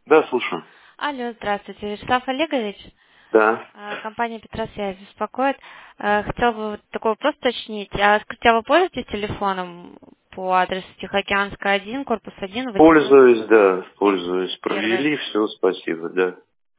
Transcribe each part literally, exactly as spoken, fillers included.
Да, слушаю. Алло, здравствуйте, Вячеслав Олегович. Да. А, Компания Петросвязь беспокоит. А, Хотела бы вот такой вопрос уточнить. А скажите, а вы пользуетесь телефоном по адресу Тихоокеанская один, корпус один, восемьсот Пользуюсь, да, пользуюсь. первый? Провели, все, спасибо, да.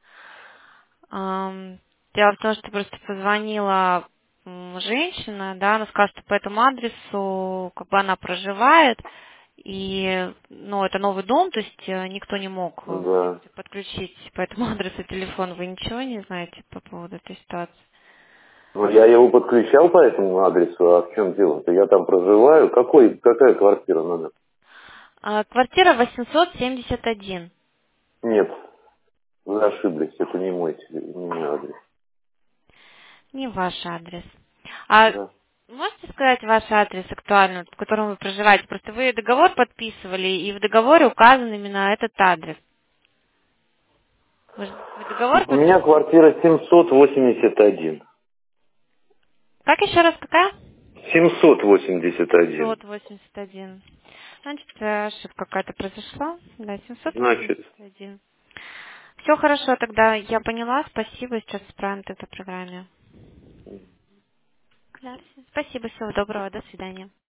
Ам, Дело в том, что просто позвонила м, женщина, да, она сказала, что по этому адресу как бы она проживает, и, ну, это новый дом, то есть э, никто не мог э, вроде Да. бы подключить по этому адресу телефон. Вы ничего не знаете по поводу этой ситуации? Ну, я его подключал по этому адресу, а в чем дело-то? Я там проживаю. Какой, какая квартира номер? А, Квартира восемьсот семьдесят один. Нет, вы ошиблись, это не мой, теле- не мой адрес. Не ваш адрес. А Да. можете сказать ваш адрес актуальный, в котором вы проживаете? Просто вы договор подписывали, и в договоре указан именно этот адрес. Вы, ж- вы договор У меня подписывали? квартира семьсот восемьдесят один. Как еще раз какая? семьсот восемьдесят один. семьсот восемьдесят один. Значит, э, ошибка какая-то произошла. Да, семьсот Значит, восемьдесят один. Все хорошо, тогда я поняла. Спасибо. Сейчас исправим это в программе. Да, всё. Спасибо, всего доброго. До свидания.